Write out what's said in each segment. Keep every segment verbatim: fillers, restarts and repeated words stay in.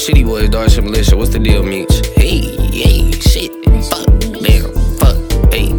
Shitty boys, dog shit militia. What's the deal, Meech? Hey, hey, shit. Fuck, damn, fuck, hey.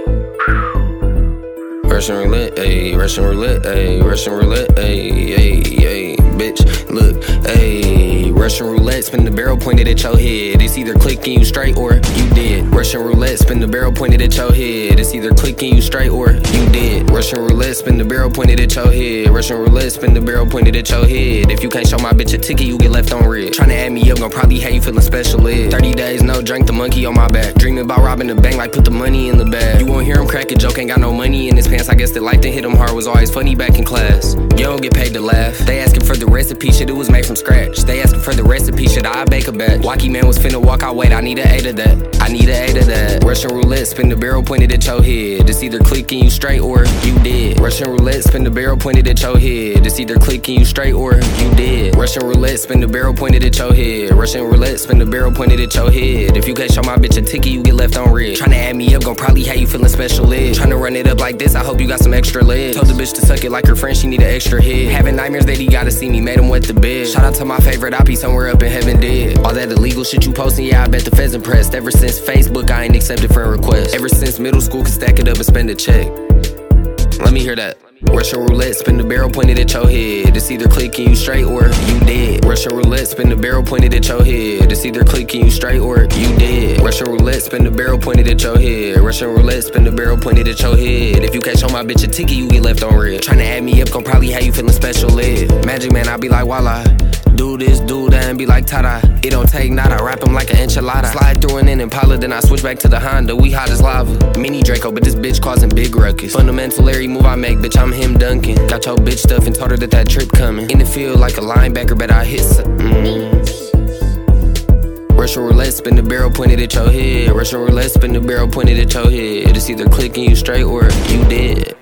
Russian roulette, ayy, Russian roulette, ayy, Russian roulette, ayy, ayy, ayy, bitch, look, ayy, Russian roulette, spin the barrel pointed at your head. It's either clicking you straight or you dead. Russian roulette, spin the barrel pointed at your head. It's either clicking you straight or you dead. Russian roulette, spin the barrel pointed at your head. Russian roulette, spin the barrel pointed at your head. If you can't show my bitch a ticket, you get left on red. Tryna add me up, gon' probably have you feeling special ed. thirty days, no drink, the monkey on my back. Dreaming about robbing the bank, like put the money in the bag. You won't hear him crack a joke, ain't got no money in his pants. I guess the life that hit him hard was always funny back in class. You don't get paid to laugh. They asking for the recipe, shit, it was made from scratch. They asking for the recipe, shit, I bake a batch. Wacky man was finna walk out, wait, I need an eight of that. I need an eight of that. Russian roulette, spin the barrel pointed at your head. It's either clicking you straight or you dead. Russian roulette, spin the barrel pointed at your head. It's either clicking you straight or you dead. Russian roulette, spin the barrel pointed at your head. Russian roulette, spin the barrel pointed at your head. If you can't show my bitch a ticket, you get left on red. Tryna add me up, gon' probably have you feeling special ed. Tryna run it up like this, I hope you got some extra legs. Told the bitch to suck it like her friend, she need an extra head. Having nightmares that he gotta see me, made him wet the bed. Shout out to my favorite, I be somewhere up in heaven dead. All that illegal shit you posting, yeah, I bet the feds impressed. Ever since Facebook, I ain't accepted friend requests. Ever since middle school, could stack it up and spend a check. Let me hear that. Russian roulette, spin the barrel pointed at your head. It's either clicking you straight or you dead. Russian roulette, spin the barrel pointed at your head. It's either clicking you straight or you dead. Russian roulette, spin the barrel pointed at your head. Russian roulette, spin the barrel pointed at your head. If you can't show my bitch a ticket, you get left on red. Tryna add me up, gon' probably have you feeling special ed. Magic man, I be like voila. Do this, do that, and be like ta-da. It don't take nada, wrap him like an enchilada. Slide through an Impala, then I switch back to the Honda. We hot as lava. Mini Draco, but this bitch causing big ruckus. Fundamental every move I make, bitch, I'm him Duncan. Got your bitch stuff and told her that that trip coming. In the field like a linebacker, bet I hit some. Mm. Russian roulette, spin the barrel pointed at your head. Russian roulette, spin the barrel pointed at your head. It's either clicking you straight or you dead.